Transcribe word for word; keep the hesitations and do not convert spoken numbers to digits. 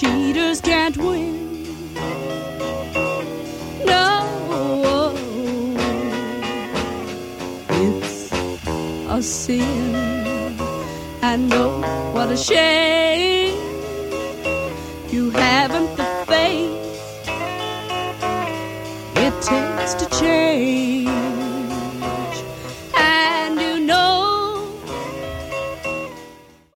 cheaters can't win. No, it's a sin. I know, what a shame. You haven't the faith it takes to change.